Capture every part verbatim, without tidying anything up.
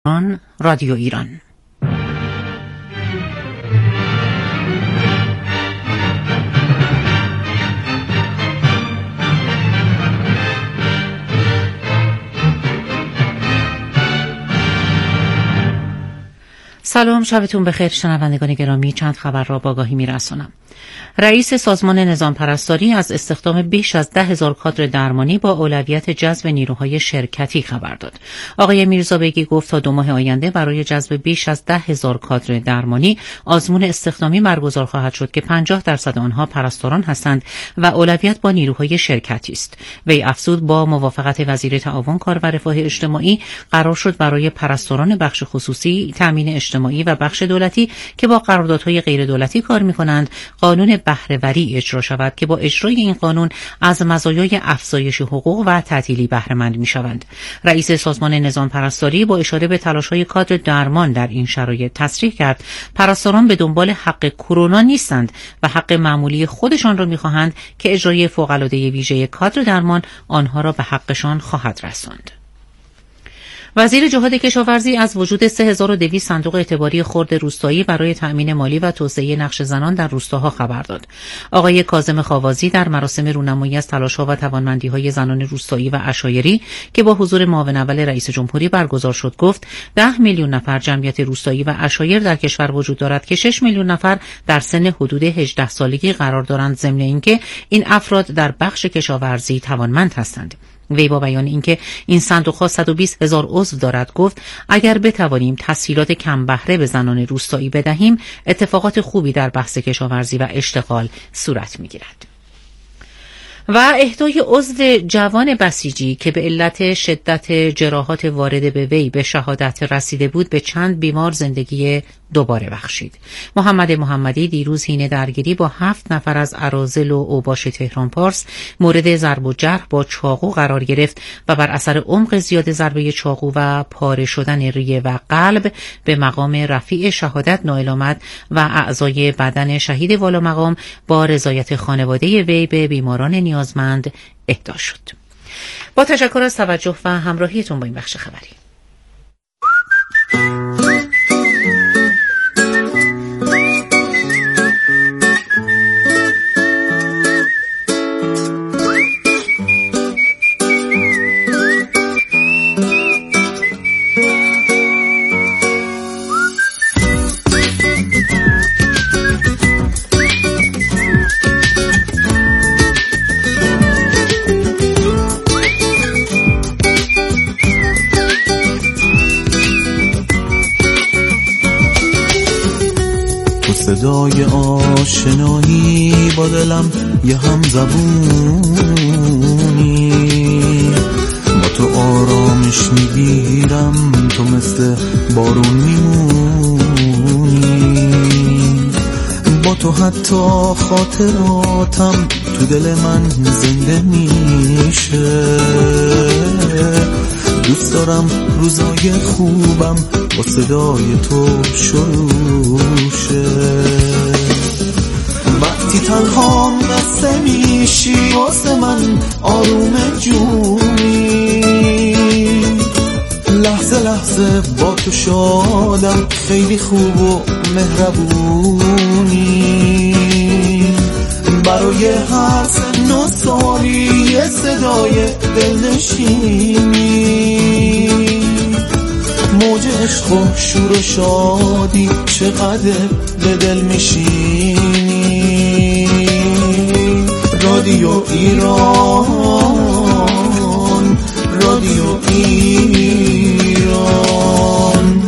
رادیو ایران. سلام، شبتون بخیر شنوندگان گرامی. چند خبر را با آگاهی میرسانم. رئیس سازمان نظام پرستاری از استخدام بیش از ده هزار کادر درمانی با اولویت جذب نیروهای شرکتی خبر داد. آقای میرزابگی گفت تا دو ماه آینده برای جذب بیش از ده هزار کادر درمانی آزمون استخدامی برگزار خواهد شد که پنجاه درصد آنها پرستاران هستند و اولویت با نیروهای شرکتی است. وی افزود با موافقت وزیر تعاون کار و رفاه اجتماعی قرار شد برای پرستاران بخش خصوصی، تامین اجتماعی و بخش دولتی که با قراردادهای غیر دولتی کار می‌کنند قانون بهره‌وری اجرا شود که با اجرای این قانون از مزایای افزایش حقوق و تعطیلی بهره مند می‌شوند. رئیس سازمان نظام پرستاری با اشاره به تلاش‌های کادر درمان در این شرایط تصریح کرد پرستاران به دنبال حق کرونا نیستند و حق معمولی خودشان را می‌خواهند که اجرای فوق‌العاده ویژه کادر درمان آنها را به حقشان خواهد رساند. وزیر جهاد کشاورزی از وجود سه هزار و دویست صندوق اعتباری خرد روستایی برای تأمین مالی و توسعه نقش زنان در روستاها خبر داد. آقای کاظم خاوازی در مراسم رونمایی از تلاش‌ها و توانمندی‌های زنان روستایی و عشایری که با حضور معاون اول رئیس جمهوری برگزار شد گفت ده میلیون نفر جمعیت روستایی و عشایر در کشور وجود دارد که شش میلیون نفر در سن حدود هجده سالگی قرار دارند، ضمن اینکه این افراد در بخش کشاورزی توانمند هستند. وی با بیان اینکه این صندوق‌ها صد و بیست هزار عضو دارد گفت اگر بتوانیم تسهیلات کم بهره به زنان روستایی بدهیم اتفاقات خوبی در بحث کشاورزی و اشتغال صورت می‌گیرد. و اهدای عضو جوان بسیجی که به علت شدت جراحات وارد به وی به شهادت رسیده بود به چند بیمار زندگی دوباره بخشید. محمد محمدی دیروز حین درگیری با هفت نفر از اراذل و اوباش تهران پارس مورد ضرب و جرح با چاقو قرار گرفت و بر اثر عمق زیاد ضربه چاقو و پاره شدن ریه و قلب به مقام رفیع شهادت نائل آمد و اعضای بدن شهید والا مقام با رضایت خانواده وی به بیماران نیازمند اهدا شد. با تشکر از توجه و همراهیتون با این بخش خبری. صدای آشنایی با دلم یه هم زبونی، با تو آرامش میگیرم، تو مثل بارون میمونی، با تو حتی خاطراتم تو دل من زنده میشه. دوست دارم روزای خوبم با صدای تو شروع شه. وقتی تنها نسته میشی واسه من آروم جونی، لحظه لحظه با تو شادم، خیلی خوب و مهربونی. برای هر سن و سالی یه صدای دلنشینی، موج عشق و شور و شادی چقدر به دل میشینی. رادیو ایران، رادیو ایران.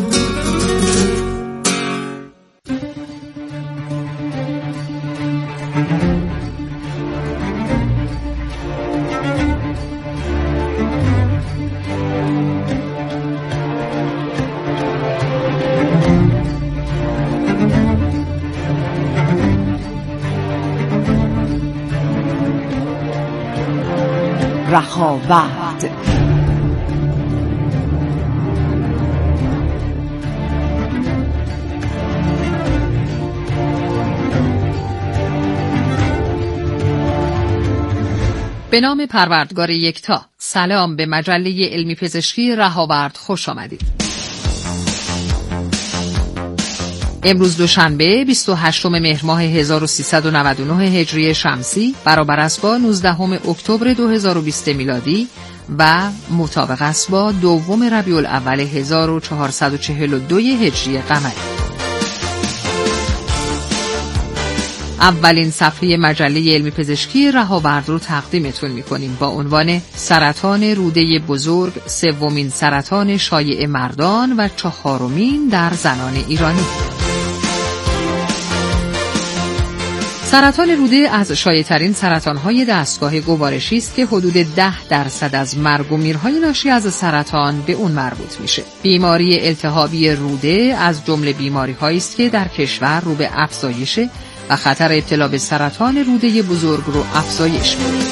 رهاورد. به نام پروردگار یکتا. سلام به مجله علمی پزشکی رهاورد، خوش آمدید. امروز دوشنبه بیست و هشتم مهر ماه هزار و سیصد و نود و نه هجری شمسی برابر است با نوزدهم اکتبر دو هزار و بیست میلادی و مطابق است با دوم ربیع الاول هزار و چهارصد و چهل و دو هجری قمری. اولین صفحه مجله علمی پزشکی رهاورد رو تقدیمتون می‌کنیم با عنوان سرطان روده بزرگ، سومین سرطان شایع مردان و چهارمین در زنان ایرانی. سرطان روده از شایع‌ترین سرطان‌های دستگاه گوارشی است که حدود ده درصد از مرگ و میرهای ناشی از سرطان به اون مربوط میشه. بیماری التهابی روده از جمله بیماری‌هایی است که در کشور رو به افزایشه و خطر ابتلا به سرطان روده بزرگ رو افزایش میده.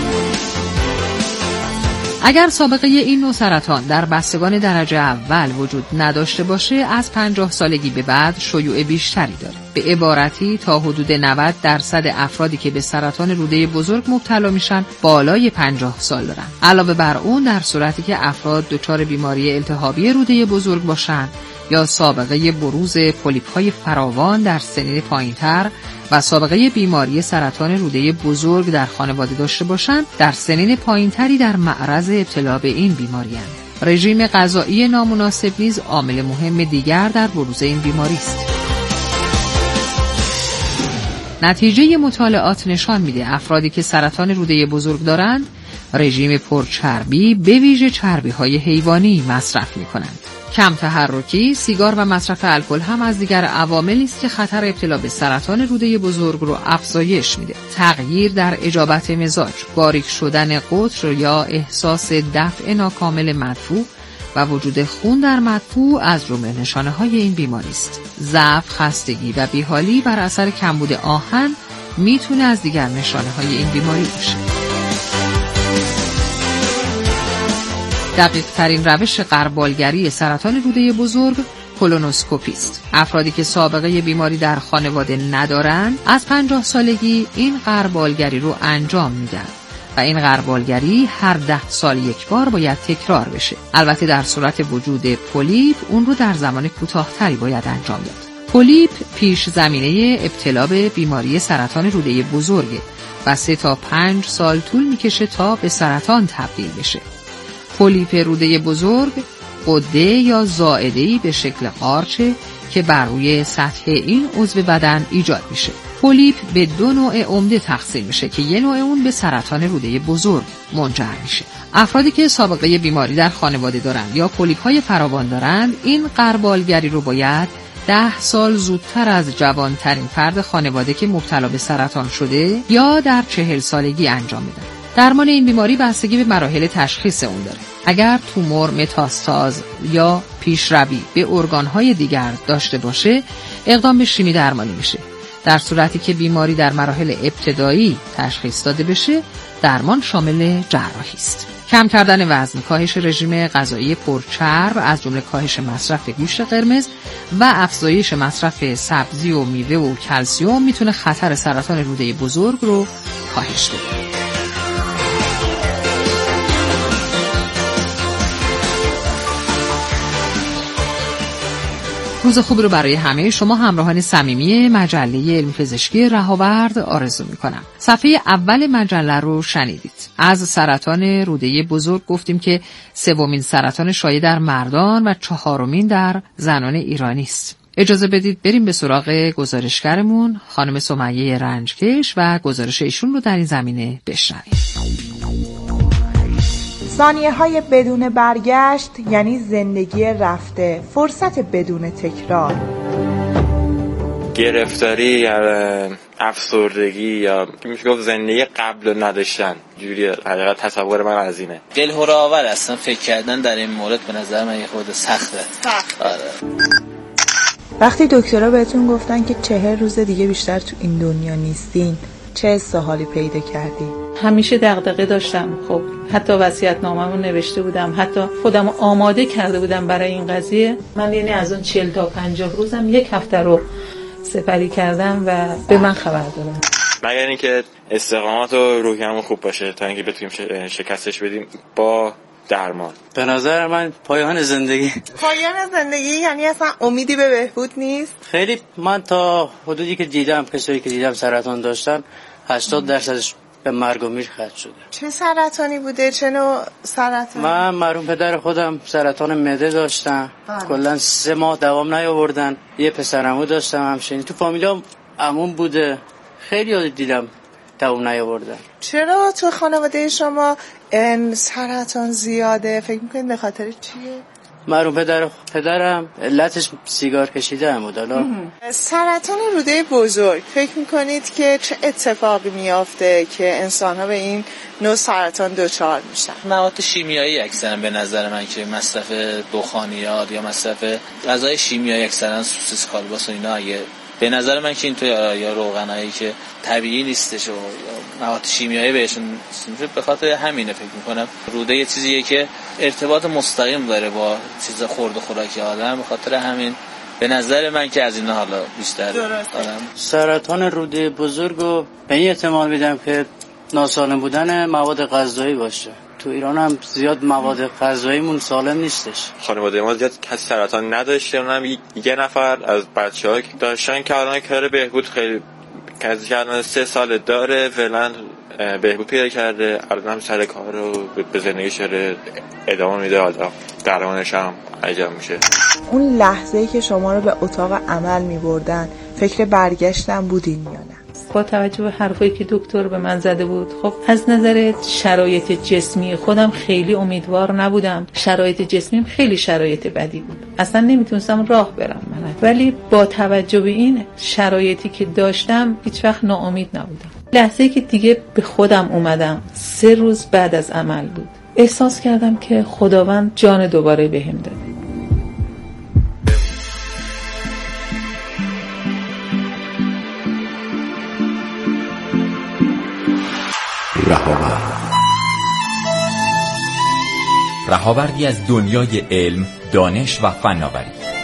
اگر سابقه این نوع سرطان در بستگان درجه اول وجود نداشته باشه، از پنجاه سالگی به بعد شیوع بیشتری داره. به عبارتی تا حدود نود درصد افرادی که به سرطان روده بزرگ مبتلا میشن بالای پنجاه سال دارن. علاوه بر اون در صورتی که افراد دچار بیماری التهابی روده بزرگ باشن یا سابقه بروز پولیپ‌های فراوان در سنین پایین‌تر و سابقه بیماری سرطان روده بزرگ در خانواده داشته باشند، در سنین پایین‌تری در معرض ابتلا به این بیماری هستند. رژیم غذایی نامناسب نیز عامل مهم دیگر در بروز این بیماری است. نتیجه مطالعات نشان میده افرادی که سرطان روده بزرگ دارند، رژیم پرچربی به ویژه چربی‌های حیوانی مصرف می‌کنند. کم تحرکی، سیگار و مصرف الکل هم از دیگر عواملی است که خطر ابتلا به سرطان روده بزرگ رو افزایش میده. تغییر در اجابت مزاج، باریک شدن قطر یا احساس دفع ناکامل مدفوع و وجود خون در مدفوع از جمله نشانه‌های این بیماری است. ضعف، خستگی و بیحالی بر اثر کمبود آهن میتونه از دیگر نشانه‌های این بیماری باشه. دقیق ترین روش غربالگری سرطان روده بزرگ کولونوسکوپی است. افرادی که سابقه بیماری در خانواده ندارند از پنجاه سالگی این غربالگری رو انجام میدن و این غربالگری هر ده سال یک بار باید تکرار بشه. البته در صورت وجود پولیپ اون رو در زمان کوتاه‌تری باید انجام داد. پولیپ پیش زمینه ابتلا به بیماری سرطان روده بزرگه و سه تا پنج سال طول میکشه تا به سرطان تبدیل بشه. پولیپ روده بزرگ غده یا زائده‌ای به شکل قارچه که بر روی سطح این عضو بدن ایجاد میشه. پولیپ به دو نوع عمده تقسیم میشه که یه نوع اون به سرطان روده بزرگ منجر میشه. افرادی که سابقه بیماری در خانواده دارند یا پولیپ‌های فراوان دارند، این غربالگری رو باید ده سال زودتر از جوانترین فرد خانواده که مبتلا به سرطان شده یا در چهل سالگی انجام بدن. درمان این بیماری بستگی به مراحل تشخیص اون داره. اگر تومور، متاستاز یا پیشروی به ارگان‌های دیگر داشته باشه، اقدام به شیمی درمانی میشه. در صورتی که بیماری در مراحل ابتدایی تشخیص داده بشه، درمان شامل جراحی است. کم کردن وزن، کاهش رژیم غذایی پرچرب از جمله کاهش مصرف گوشت قرمز و افزایش مصرف سبزی و میوه و کلسیم میتونه خطر سرطان روده بزرگ رو کاهش بده. روز خوبی رو برای همه شما همراهان صمیمی مجله علمی پزشکی رهاورد آرزو می‌کنم. صفحه اول مجله رو شنیدید. از سرطان روده بزرگ گفتیم که سومین سرطان شایع در مردان و چهارمین در زنان ایرانی است. اجازه بدید بریم به سراغ گزارشگرمون خانم سمیه رنجکش و گزارش ایشون رو در این زمینه بشنویم. ثانیه های بدون برگشت یعنی زندگی رفته، فرصت بدون تکرار. گرفتاری یا افسردگی یا میشه گفت زندگی قبل نداشتن، جوری حقیقت تصور من از اینه. دلهره آور اصلا فکر کردن در این مورد به نظر من یه خورده سخته. آره. وقتی دکترها بهتون گفتن که چهل روز دیگه بیشتر تو این دنیا نیستین، چه استحالی پیدا کردی؟ همیشه دغدغه داشتم. خب حتی وصیت‌نامه‌مو نوشته بودم، حتی خودم آماده کرده بودم برای این قضیه. من یعنی از اون چهل تا پنجاه روزم یک هفته رو سپری کردم و به من خبر دادن. مگر اینکه استقامت و روحیه‌مون خوب باشه تا اینکه بتونیم شکستش بدیم. با درمان. به نظر من پایان زندگی. پایان زندگی یعنی اصلا امیدی به بهبود نیست؟ خیلی من تا حدودی که دیدم کسایی که دیدم سرطان داشتن هشتاد درصدش به مرگ و میر ختم شده. چه سرطانی بوده؟ چه نوع سرطان؟ من مرحوم پدر خودم سرطان معده داشتم. کلا سه ماه دوام نیاوردن. یه پسرعمو داشتم همچنین. تو فامیلام عموم بوده. خیلی دیدم دوام نیاوردن. چرا تو خانواده شما این سرطان زیاده؟ فکر میکنید به خاطر چیه؟ مرحوم پدر پدرم علتش سیگار کشیدن بود. حالا سرطان روده بزرگ فکر میکنید که چه اتفاقی میافته که انسان‌ها به این نوع سرطان دچار میشن؟ مواد شیمیایی اکثرا به نظر من که مصرف دخانیات یا مصرف غذای شیمیایی اکثرا سوسیس کالباس و اینا، اگه به نظر من که این تو یا روغنایی که طبیعی نیستش و مواد شیمیایی بهشون به خاطر همینه فکر میکنم. روده یه چیزیه که ارتباط مستقیم داره با چیز خورد و خوراکی آدم، به خاطر همین به نظر من که از اینا حالا بیشتر دارم. سرطان روده بزرگو به این احتمال میدم که ناسالم بودن مواد غذایی باشه. تو ایران هم زیاد مواد غذاییمون سالم نیستش. خانواده ما زیاد کسی سرطان نداشته، اونم یه نفر از بچه‌ها که داشتن که الان کار بهبود خیلی کسی که الان سه سال داره فعلا بهبود پیدا کرده، الان هم سر کار رو به زندگیش داره ادامه میده، حالا درمانش هم انجام میشه. اون لحظه‌ای که شما رو به اتاق عمل می‌بردن فکر برگشتن بودین یا نه؟ با توجه به حرفایی که دکتر به من زده بود، خب از نظر شرایط جسمی خودم خیلی امیدوار نبودم. شرایط جسمیم خیلی شرایط بدی بود، اصلا نمیتونستم راه برم من. ولی با توجه به این شرایطی که داشتم هیچ وقت ناامید نبودم. لحظه‌ای که دیگه به خودم اومدم سه روز بعد از عمل بود، احساس کردم که خداوند جان دوباره بهم داد. رهاورد، رهاوردی از دنیای علم، دانش و فناوری.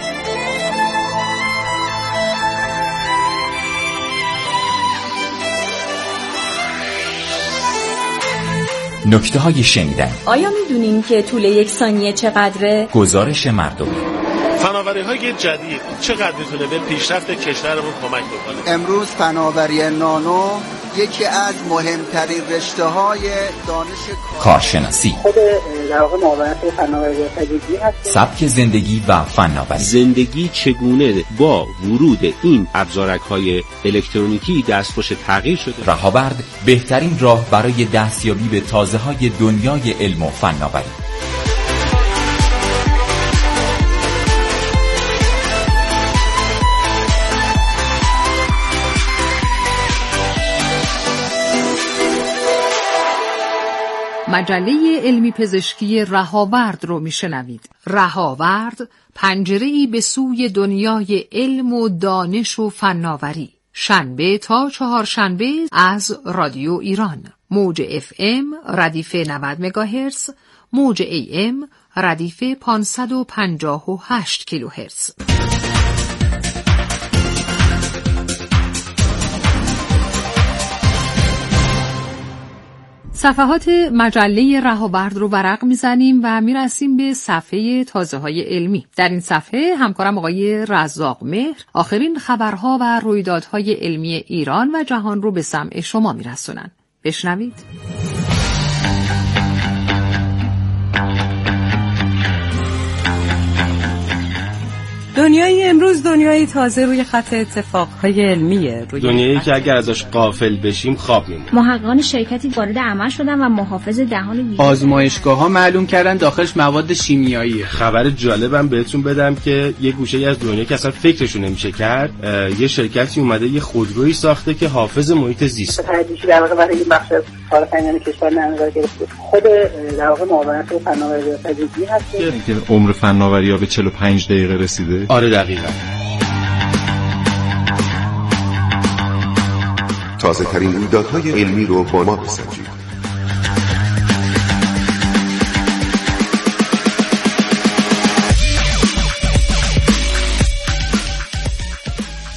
نکته های شنیدن. آیا میدونین که طول یک ثانیه چقدره؟ گزارش مردمی. فناوری های جدید چقدر میتونه به پیشرفت کشورمون کمک بکنه؟ امروز فناوری نانو یکی از مهمترین رشته های دانش کارشناسی، خود در واقع معاونت فناوری پزشکی هست. سبک زندگی و فناوری. زندگی چگونه با ورود این ابزارک های الکترونیکی دستخوش تغییر شده. رهاورد بهترین راه برای دستیابی به تازه های دنیای علم و فناوری. مجله علمی پزشکی رهاورد رو میشنوید. رهاورد پنجره‌ای به سوی دنیای علم و دانش و فناوری. شنبه تا چهارشنبه از رادیو ایران. موج اف ام ردیف نود مگاهرتز، موج ای ام ردیف پانصد و پنجاه و هشت کیلوهرتز. صفحات مجله رهاورد رو ورق میزنیم و میرسیم به صفحه تازه های علمی. در این صفحه همکارم آقای رزاق مهر آخرین خبرها و رویدادهای علمی ایران و جهان رو به سمع شما میرسونن. بشنوید. دنیای امروز دنیای تازه روی خط اتفاقهای علمیه. روی دنیایی که اگر ازش غافل بشیم خواب میمونیم. محققان شرکتی وارد عمل شدن و محافظ دهان ویروس آزمایشگاه‌ها معلوم کردن داخلش مواد شیمیاییه. خبر جالبم بهتون بدم که یه گوشه از دنیا که اصلا فکرشون نمیشه کرد، یه شرکتی اومده یه خودرویی ساخته که حافظ محیط زیست. تحقیقی در واقع برای این بخش کار فنی کشور نظر گرفته. خود در واقع معاونت فناوری پزشکی هست که عمر فناوری‌ها به چهل و پنج دقیقه رسیده. آره دقیقاً. تازه ترین رویدادهای علمی رو با ما بسنجید.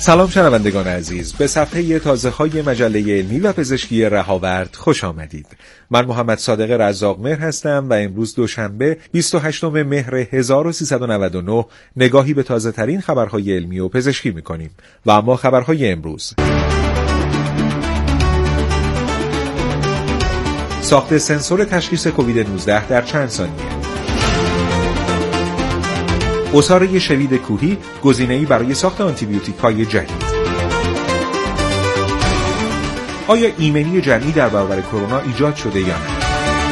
سلام شنوندگان عزیز، به صفحه تازه های مجله علمی و پزشکی رهاورد خوش آمدید. من محمد صادق رزاق‌مهر هستم و امروز دوشنبه بیست و هشتم مهر هزار و سیصد و نود و نه نگاهی به تازه ترین خبرهای علمی و پزشکی می‌کنیم. و اما خبرهای امروز: ساخت سنسور تشخیص کووید نوزده در چند ثانیه. عصاره شوید کوهی گزینه‌ای برای ساخت آنتیبیوتیک‌های جدید. آیا ایمنی جمعی در برابر کرونا ایجاد شده یا نه؟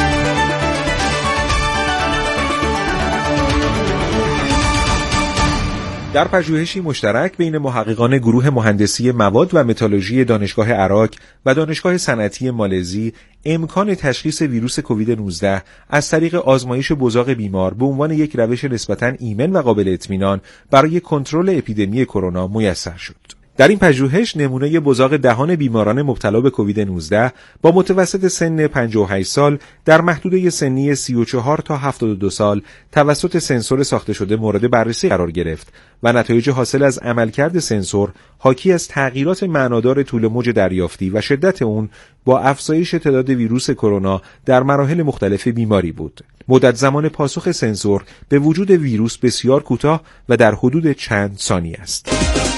در پژوهشی مشترک بین محققان گروه مهندسی مواد و متالورژی دانشگاه عراق و دانشگاه صنعتی مالزی، امکان تشخیص ویروس کووید نوزده از طریق آزمایش بزاق بیمار به عنوان یک روش نسبتاً ایمن و قابل اطمینان برای کنترل اپیدمی کرونا میسر شد. در این پژوهش نمونه بزاق دهان بیماران مبتلا به کووید نوزده با متوسط سن پنجاه و هشت سال در محدوده سنی سی و چهار تا هفتاد و دو سال توسط سنسور ساخته شده مورد بررسی قرار گرفت و نتایج حاصل از عملکرد سنسور حاکی از تغییرات معنادار طول موج دریافتی و شدت اون با افزایش تعداد ویروس کرونا در مراحل مختلف بیماری بود. مدت زمان پاسخ سنسور به وجود ویروس بسیار کوتاه و در حدود چند ثانیه است.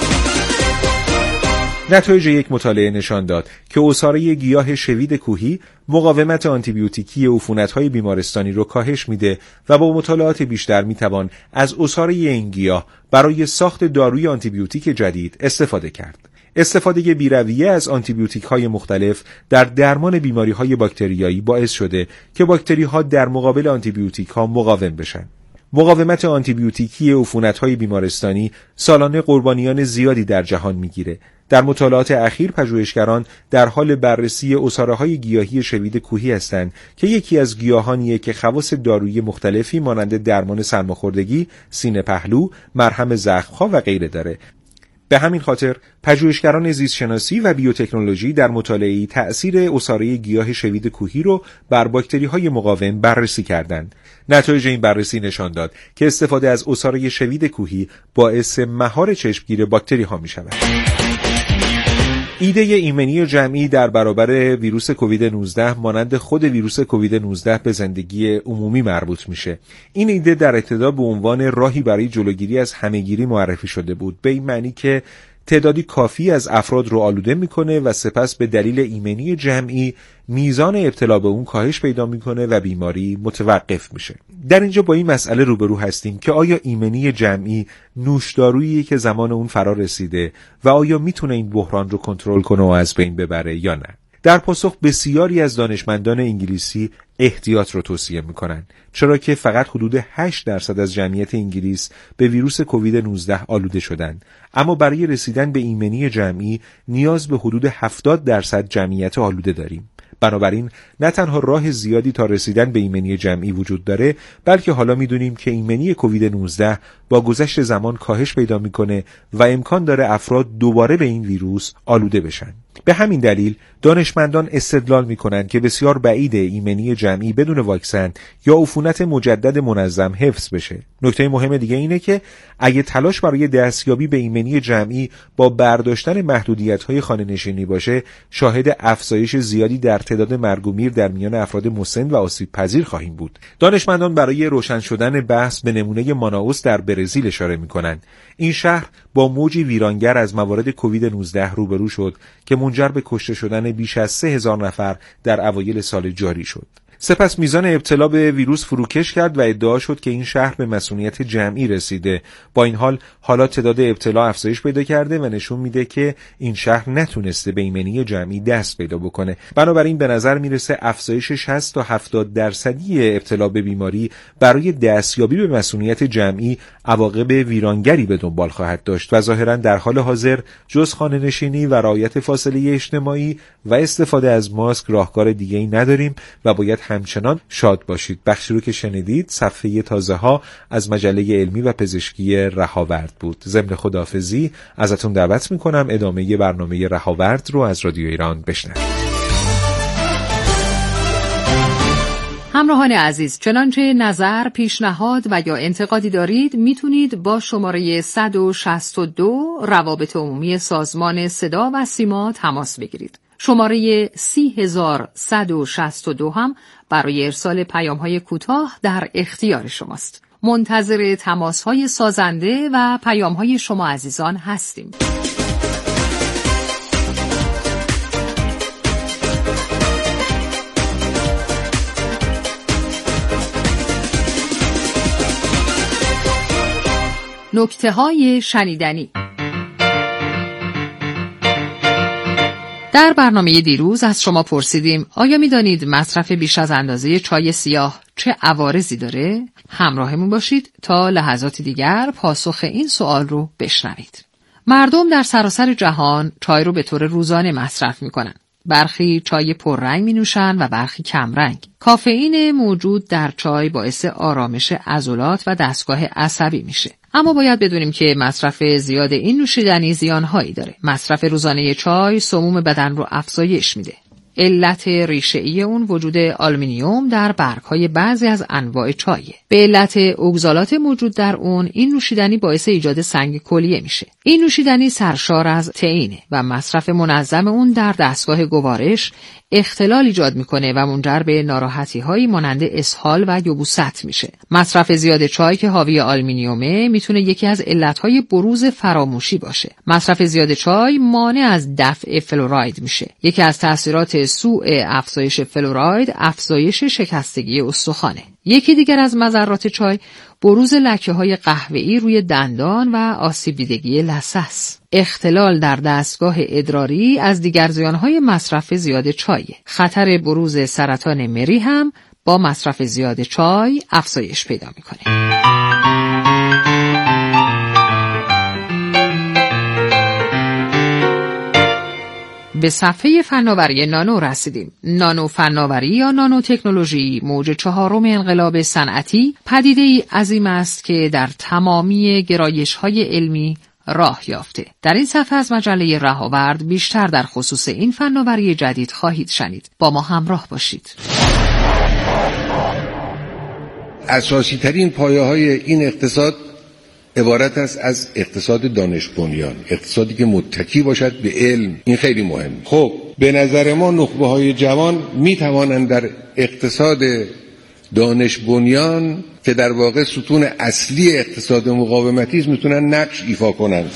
نتایج یک مطالعه نشان داد که عصاره گیاه شوید کوهی مقاومت آنتیبیوتیکی عفونت‌های بیمارستانی رو کاهش میده و با مطالعات بیشتر میتوان از عصاره این گیاه برای ساخت داروی آنتیبیوتیک جدید استفاده کرد. استفاده بی‌رویه از آنتیبیوتیک‌های مختلف در درمان بیماری‌های باکتریایی باعث شده که باکتری‌ها در مقابل آنتیبیوتیک‌ها مقاوم بشن. مقاومت آنتیبیوتیکی عفونت‌های بیمارستانی سالانه قربانیان زیادی در جهان میگیره. در مطالعات اخیر پژوهشگران در حال بررسی عصاره‌های گیاهی شوید کوهی هستند که یکی از گیاهانیه که خواص دارویی مختلفی مانند درمان سرماخوردگی، سینه پهلو، مرهم زخم‌ها و غیره داره. به همین خاطر پژوهشگران زیستشناسی و بیوتکنولوژی در مطالعه‌ای تأثیر عصاره گیاه شوید کوهی رو بر باکتری‌های مقاوم بررسی کردند. نتایج این بررسی نشان داد که استفاده از عصاره شوید کوهی باعث مهار چشمگیر باکتری‌ها می‌شود. ایده ایمنی جمعی در برابر ویروس کووید نوزده مانند خود ویروس کووید نوزده به زندگی عمومی مربوط میشه. این ایده در ابتدا به عنوان راهی برای جلوگیری از همهگیری معرفی شده بود، به این معنی که تعدادی کافی از افراد رو آلوده میکنه و سپس به دلیل ایمنی جمعی میزان ابتلا به اون کاهش پیدا میکنه و بیماری متوقف میشه. در اینجا با این مسئله روبرو هستیم که آیا ایمنی جمعی نوشدارویی که زمان اون فرا رسیده و آیا میتونه این بحران رو کنترل کنه و از بین ببره یا نه؟ در پاسخ بسیاری از دانشمندان انگلیسی احتیاط رو توصیه میکنن، چرا که فقط حدود هشت درصد از جمعیت انگلیس به ویروس کووید نوزده آلوده شدند، اما برای رسیدن به ایمنی جمعی نیاز به حدود هفتاد درصد جمعیت آلوده داریم. بنابراین نه تنها راه زیادی تا رسیدن به ایمنی جمعی وجود داره، بلکه حالا میدونیم که ایمنی کووید نوزده با گذشت زمان کاهش پیدا میکنه و امکان داره افراد دوباره به این ویروس آلوده بشن. به همین دلیل دانشمندان استدلال میکنن که بسیار بعیده ایمنی جمعی بدون واکسن یا عفونت مجدد منظم حفظ بشه. نکته مهم دیگه اینه که اگه تلاش برای دستیابی به ایمنی جمعی با برداشتن محدودیت‌های خانه‌نشینی باشه، شاهد افزایش زیادی در تعداد مرگ و میر در میان افراد مسن و آسیب پذیر خواهیم بود. دانشمندان برای روشن شدن بحث به نمونه مانائوس در برزیل اشاره میکنن. این شهر با موجی ویرانگر از موارد کووید نوزده روبرو شد که منجر به کشته شدن بیش از سه هزار نفر در اوایل سال جاری شد. سپس میزان ابتلا به ویروس فروکش کرد و ادعا شد که این شهر به مسئولیت جمعی رسیده. با این حال حالا تعداد ابتلا افزایش پیدا کرده و نشون میده که این شهر نتونسته به ایمنی جمعی دست پیدا بکنه. بنابراین به نظر میرسه افزایش شصت تا هفتاد درصدی ابتلا به بیماری برای دستیابی به مسئولیت جمعی عواقب ویرانگری به دنبال خواهد داشت و ظاهرا در حال حاضر جز خانه‌نشینی و رعایت فاصله اجتماعی و استفاده از ماسک راهکار دیگه‌ای نداریم و باید همچنان شاد باشید. بخشی رو که شنیدید صفحه تازه ها از مجله علمی و پزشکی رهاورد بود. ضمن خداحافظی ازتون دعوت میکنم ادامه برنامه رهاورد رو از رادیو ایران بشنوید. همراهان عزیز، چنانچه نظر، پیشنهاد و یا انتقادی دارید میتونید با شماره صد و شصت و دو روابط عمومی سازمان صدا و سیما تماس بگیرید. شماره سی هزار صد و شصت و دو هم برای ارسال پیام‌های کوتاه در اختیار شماست. منتظر تماس‌های سازنده و پیام‌های شما عزیزان هستیم. نکته‌های شنیدنی. در برنامه دیروز از شما پرسیدیم آیا می‌دانید مصرف بیش از اندازه چای سیاه چه عوارضی داره؟ همراهمون باشید تا لحظات دیگر پاسخ این سوال رو بشنوید. مردم در سراسر جهان چای رو به طور روزانه مصرف می‌کنن. برخی چای پررنگ می‌نوشن و برخی کمرنگ. کافئین موجود در چای باعث آرامش عضلات و دستگاه عصبی میشه. اما باید بدونیم که مصرف زیاد این نوشیدنی زیانهایی داره. مصرف روزانه چای سموم بدن رو افزایش میده. علت ریشه‌ای اون وجود آلومینیوم در برگ‌های بعضی از انواع چایه. به علت اوگزالات موجود در اون این نوشیدنی باعث ایجاد سنگ کلیه میشه. این نوشیدنی سرشار از تئینه و مصرف منظم اون در دستگاه گوارش اختلال ایجاد میکنه و منجر به ناراحتی‌هایی مانند اسهال و یبوست میشه. مصرف زیاد چای که حاوی آلومینیومه میتونه یکی از علتهای بروز فراموشی باشه. مصرف زیاد چای مانع از دفع فلوراید میشه. یکی از تأثیرات سوء افزایش فلوراید افزایش شکستگی استخوانه. یکی دیگر از مضرات چای بروز لکه‌های قهوه‌ای روی دندان و آسیب دیدگی لثه است. اختلال در دستگاه ادراری از دیگر زیانهای مصرف زیاد چای. خطر بروز سرطان مری هم با مصرف زیاد چای افزایش پیدا می‌کنه. به صفحه فناوری نانو رسیدیم. نانو فناوری یا نانو تکنولوژی موج چهارم انقلاب صنعتی پدیده‌ای عظیم است که در تمامی گرایش‌های علمی راه یافته. در این صفحه از مجله رهاورد بیشتر در خصوص این فناوری جدید خواهید شنید. با ما همراه باشید. اساسی ترین پایه های این اقتصاد عبارت است از اقتصاد دانش بنیان، اقتصادی که متکی باشد به علم. این خیلی مهمه. خب به نظر ما نخبه های جوان می توانند در اقتصاد دانش بنیان که در واقع ستون اصلی اقتصاد مقاومتی است میتونن نقش ایفا کنند.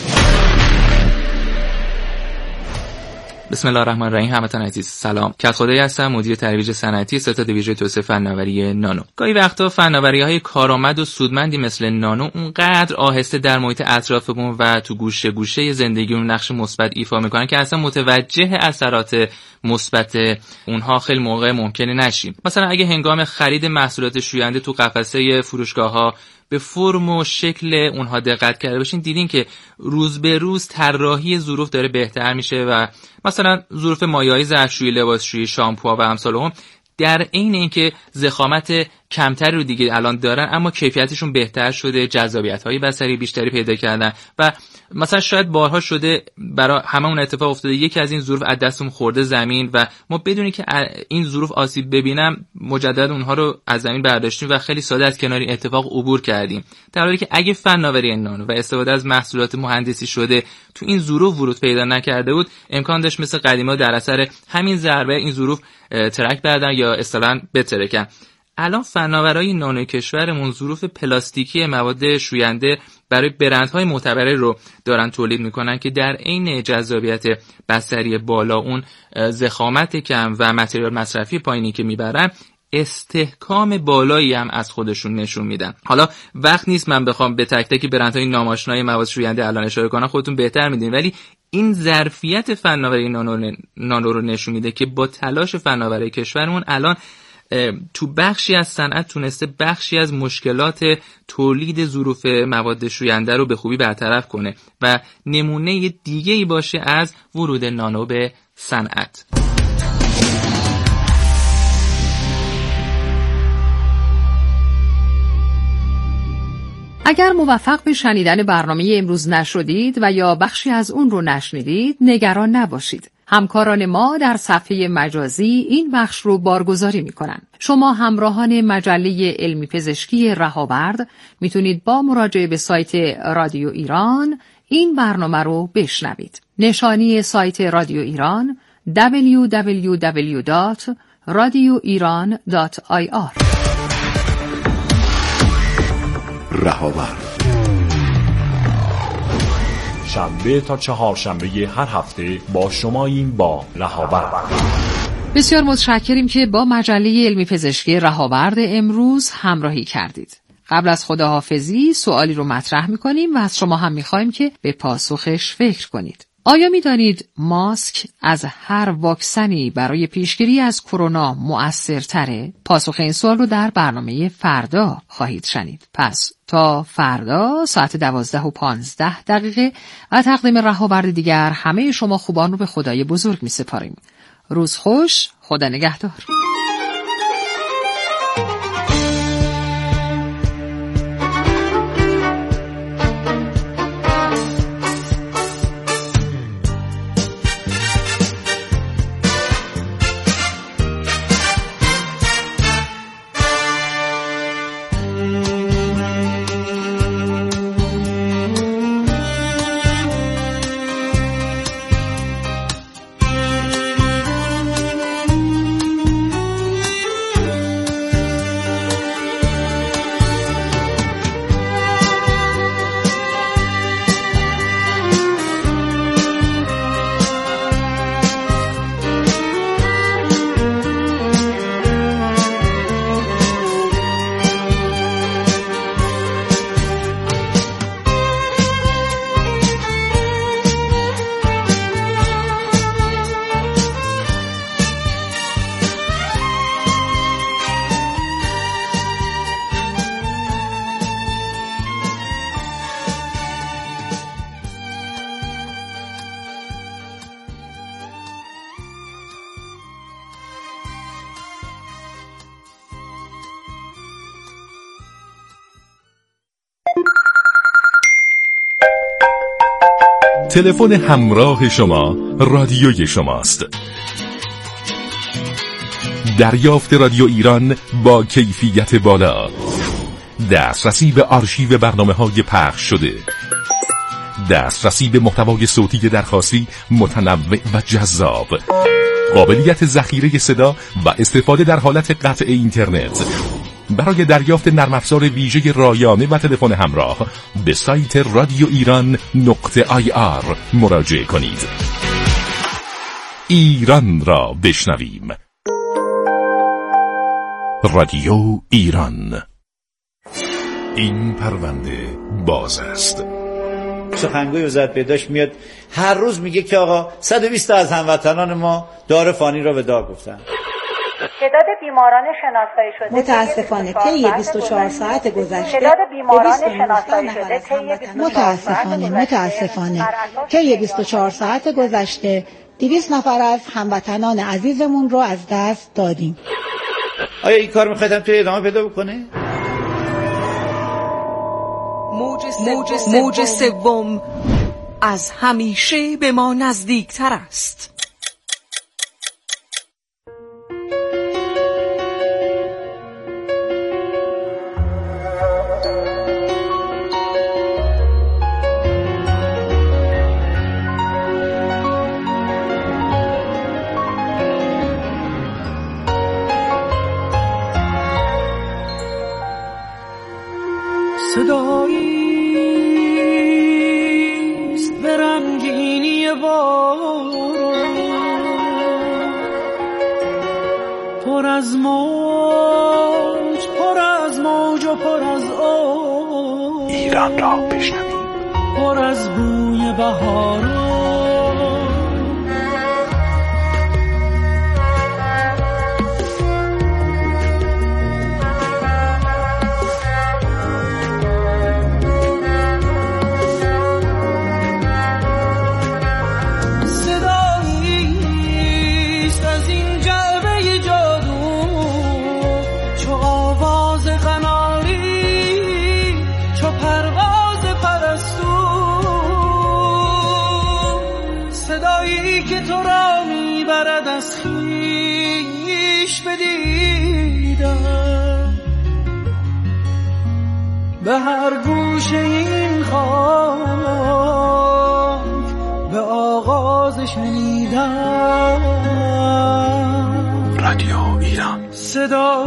بسم الله الرحمن الرحیم. همتون عزیز سلام. کدخدایی هستم، مدیر ترویج صنعتی ستاد ویژه توسعه فناوری نانو. گاهی وقتا فناوری‌های کارآمد و سودمندی مثل نانو اونقدر آهسته در محیط اطرافمون و تو گوشه گوشه زندگیمون نقش مثبت ایفا میکنن که اصلا متوجه اثرات مثبت اونها خیلی موقع ممکنه نشیم. مثلا اگه هنگام خرید محصولات شوینده تو قفسه فروشگاه‌ها به فرم و شکل اونها دقت کرده باشین، دیدین که روز به روز طراحی ظروف داره بهتر میشه و مثلا ظروف مایعی ظرفشویی، لباسشویی، شامپوها و امثال هم در عین اینکه ضخامت کمتری رو دیگه الان دارن اما کیفیتشون بهتر شده، جذابیت‌های بصری بیشتری پیدا کردن و مثلا شاید بارها شده برای همه اون اتفاق افتاده یکی از این ظروف از دستمون خورده زمین و ما بدونی که این ظروف آسیب ببینم مجدد اونها رو از زمین برداشتیم و خیلی ساده از کنار این اتفاق عبور کردیم. در حالی که اگه فناوری نانو و استفاده از محصولات مهندسی شده تو این ظروف ورود پیدا نکرده بود، امکان داشت مثل قدیما در اثر همین ضربه این ظروف ترک بردن یا اصطلاحاً بترکن. الان فناورای نانو کشورمون ظروف پلاستیکی مواد شوینده برای برندهای معتبر رو دارن تولید میکنن که در عین جذابیت بصری بالا، اون ضخامت کم و متریال مصرفی پایینی که میبرن، استحکام بالایی هم از خودشون نشون میدن. حالا وقت نیست من بخوام به تک تک برندهای ناماشنای مواد شوینده الان اشاره کنم، خودتون بهتر میدونید، ولی این ظرفیت فناوری نانو, نانو رو نشون میده که با تلاش فناوری کشورمون الان تو بخشی از صنعت تونسته بخشی از مشکلات تولید ظروف مواد شوینده رو به خوبی برطرف کنه و نمونه دیگه‌ای باشه از ورود نانو به صنعت. اگر موفق به شنیدن برنامه امروز نشدید و یا بخشی از اون رو نشنیدید، نگران نباشید. همکاران ما در صفحه مجازی این بخش رو بارگذاری میکنن. شما همراهان مجله علمی پزشکی رهاورد میتونید با مراجعه به سایت رادیو ایران این برنامه رو بشنوید. نشانی سایت رادیو ایران دبلیو دبلیو دبلیو دات رادیو ایران دات آی آر. رهاورد شنبه تا چهارشنبه هر هفته با شماییم با رهاورد. بسیار متشکریم که با مجله علمی پزشکی رهاورد امروز همراهی کردید. قبل از خداحافظی سوالی رو مطرح می‌کنیم و از شما هم می‌خوایم که به پاسخش فکر کنید. آیا می‌دانید ماسک از هر واکسنی برای پیشگیری از کرونا مؤثرتره؟ پاسخ این سوال رو در برنامه فردا خواهید شنید. پس تا فردا ساعت دوازده و پانزده دقیقه و تقدیم رهاورد دیگر همه شما خوبان رو به خدای بزرگ می‌سپاریم. روز خوش، خدا نگهدار. تلفن همراه شما رادیوی شماست. دریافت رادیو ایران با کیفیت بالا، دسترسی به آرشیو برنامه‌های پخش شده، دسترسی به محتوای صوتی درخواستی متنوع و جذاب، قابلیت ذخیره صدا و استفاده در حالت قطع اینترنت. برای دریافت نرم افزار ویژه رایانه و تلفن همراه به سایت رادیو ایران نقطه آی آر مراجعه کنید. ایران را بشنویم. رادیو ایران. این پرونده باز است. سخنگوی وزارت بهداشت میاد هر روز میگه که آقا صد و بیست تا از هموطنان ما دار فانی را به دار گفتن. تعداد بیماران شناسایی شده متاسفانه طی بیست و چهار ساعت گذشته تعداد بیماران شناسایی شده طی متاسفانه متاسفانه طی بیست و چهار ساعت گذشته دویست نفر از هموطنان عزیزمون رو از دست دادیم. آیا این کار می‌خواید هم توی ادامه پیدا بکنه؟ موج سوم از همیشه به ما نزدیکتر است. صداییست به رنگینی باران، پر از موج پر از موج و پر از آب. ایران را بشنویم. پر از بوی بهاران. که تو را بدیدم، به هر گوشه این خاک به آغاز شنیدم. رادیو ایران صدا